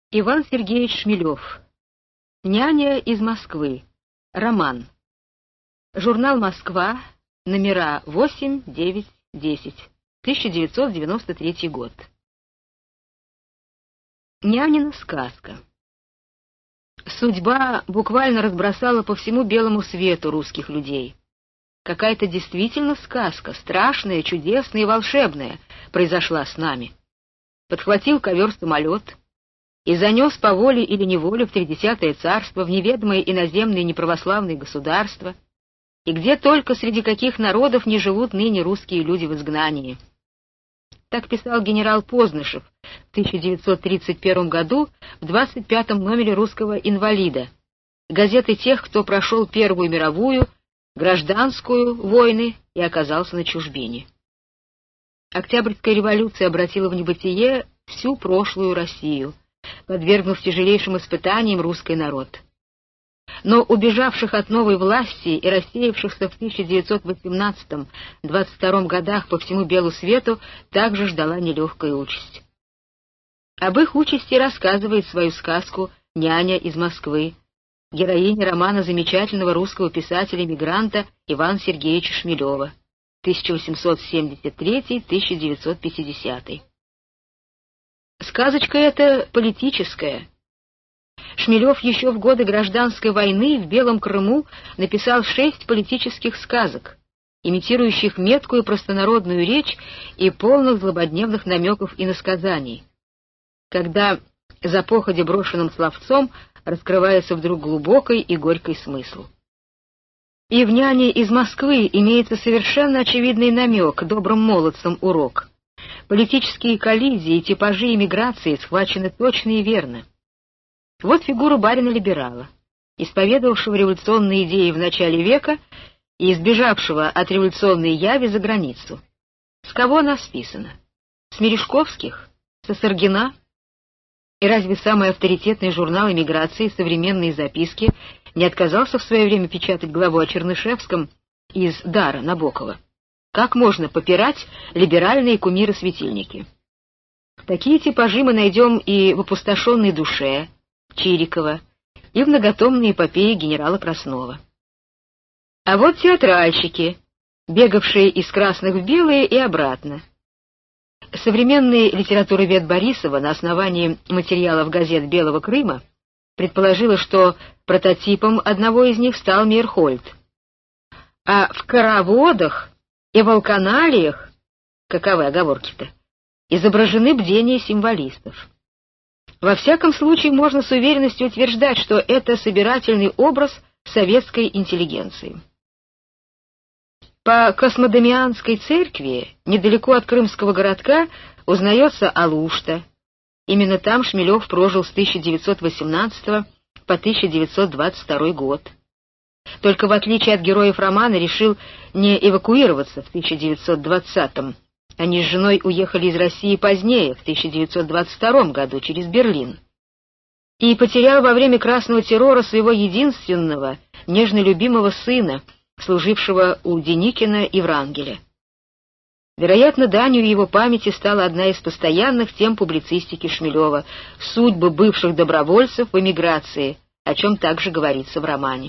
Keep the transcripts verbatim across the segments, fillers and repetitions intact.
Иван Сергеевич Шмелев. «Няня из Москвы». Роман. Журнал «Москва», номера восемь, девять, десять. тысяча девятьсот девяносто третий год. Нянина сказка. Судьба буквально разбросала по всему белому свету русских людей. Какая-то действительно сказка, страшная, чудесная и волшебная, произошла с нами. Подхватил ковер-самолет и занес по воле или неволе в тридесятое царство, в неведомые иноземные неправославные государства, и где только среди каких народов не живут ныне русские люди в изгнании. Так писал генерал Познышев в тысяча девятьсот тридцать первом году в двадцать пятом номере «Русского инвалида», газеты тех, кто прошел Первую мировую, гражданскую войны и оказался на чужбине. Октябрьская революция обратила в небытие всю прошлую Россию, подвергнув тяжелейшим испытаниям русский народ. Но убежавших от новой власти и рассеявшихся в тысяча девятьсот восемнадцатом — двадцать втором годах по всему белу свету также ждала нелегкая участь. Об их участи рассказывает свою сказку «Няня из Москвы», героиня романа замечательного русского писателя-эмигранта Ивана Сергеевича Шмелева, тысяча восемьсот семьдесят третий — тысяча девятьсот пятидесятый. Сказочка эта политическая. Шмелев еще в годы гражданской войны в Белом Крыму написал шесть политических сказок, имитирующих меткую простонародную речь и полных злободневных намеков и насказаний, когда за походе брошенным словцом раскрывается вдруг глубокий и горький смысл. И в «Няне из Москвы» имеется совершенно очевидный намек, добрым молодцам урок. Политические коллизии и типажи эмиграции схвачены точно и верно. Вот фигура барина-либерала, исповедовавшего революционные идеи в начале века и избежавшего от революционной яви за границу. С кого она списана? С Мережковских? С Осоргина? И разве самый авторитетный журнал эмиграции «Современные записки» не отказался в свое время печатать главу о Чернышевском из «Дара» Набокова? Как можно попирать либеральные кумиры-светильники? Такие типажи мы найдем и в «Опустошенной душе» Чирикова, и в многотомной эпопее генерала Краснова. А вот театральщики, бегавшие из красных в белые и обратно. Современный литературовед Борисова на основании материалов газет Белого Крыма предположила, что прототипом одного из них стал Мейерхольд. А в «Караводах» и «Волканалиях», каковы оговорки-то, изображены бдения символистов. Во всяком случае, можно с уверенностью утверждать, что это собирательный образ советской интеллигенции. По Космодемианской церкви, недалеко от крымского городка, узнается Алушта. Именно там Шмелев прожил с тысяча девятьсот восемнадцатого по тысяча девятьсот двадцать второй год. Только в отличие от героев романа решил не эвакуироваться в тысяча девятьсот двадцатом. Они с женой уехали из России позднее, в тысяча девятьсот двадцать втором году, через Берлин. И потерял во время красного террора своего единственного, нежно любимого сына, служившего у Деникина и Врангеля. Вероятно, данью его памяти стала одна из постоянных тем публицистики Шмелева — судьбы бывших добровольцев в эмиграции, о чем также говорится в романе.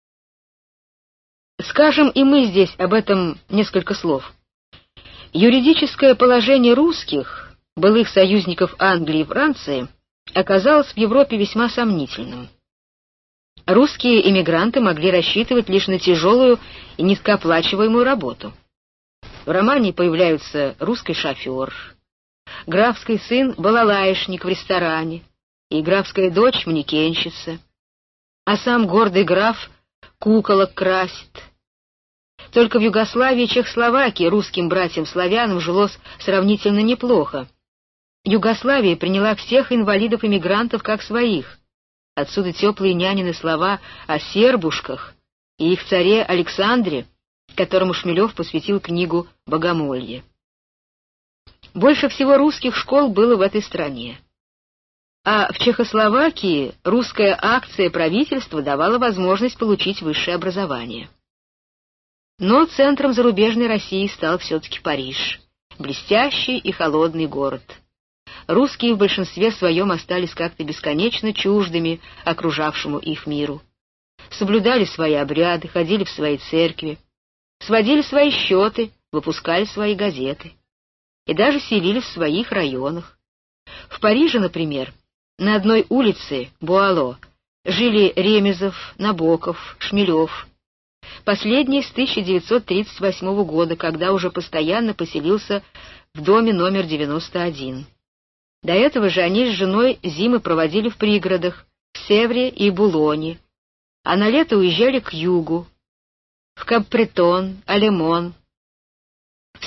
Скажем и мы здесь об этом несколько слов. Юридическое положение русских, былых союзников Англии и Франции, оказалось в Европе весьма сомнительным. Русские эмигранты могли рассчитывать лишь на тяжелую и низкооплачиваемую работу. В романе появляются русский шофер, графский сын — балалаишник в ресторане, и графская дочь — манекенщица, а сам гордый граф куколок красит. Только в Югославии и Чехословакии русским братьям-славянам жилось сравнительно неплохо. Югославия приняла всех инвалидов-эмигрантов как своих. Отсюда теплые нянины слова о сербушках и их царе Александре, которому Шмелев посвятил книгу «Богомолье». Больше всего русских школ было в этой стране. А в Чехословакии русская акция правительства давала возможность получить высшее образование. Но центром зарубежной России стал все-таки Париж, блестящий и холодный город. русские в большинстве своем остались как-то бесконечно чуждыми окружавшему их миру. Соблюдали свои обряды, ходили в свои церкви, сводили свои счеты, выпускали свои газеты и даже селились в своих районах. В Париже, например, на одной улице, Буало, жили Ремезов, Набоков, Шмелев. Последний с тысяча девятьсот тридцать восьмого года, когда уже постоянно поселился в доме номер девяносто один. До этого же они с женой зимы проводили в пригородах, в Севре и Булоне, а на лето уезжали к югу, в Каппретон, Алемон,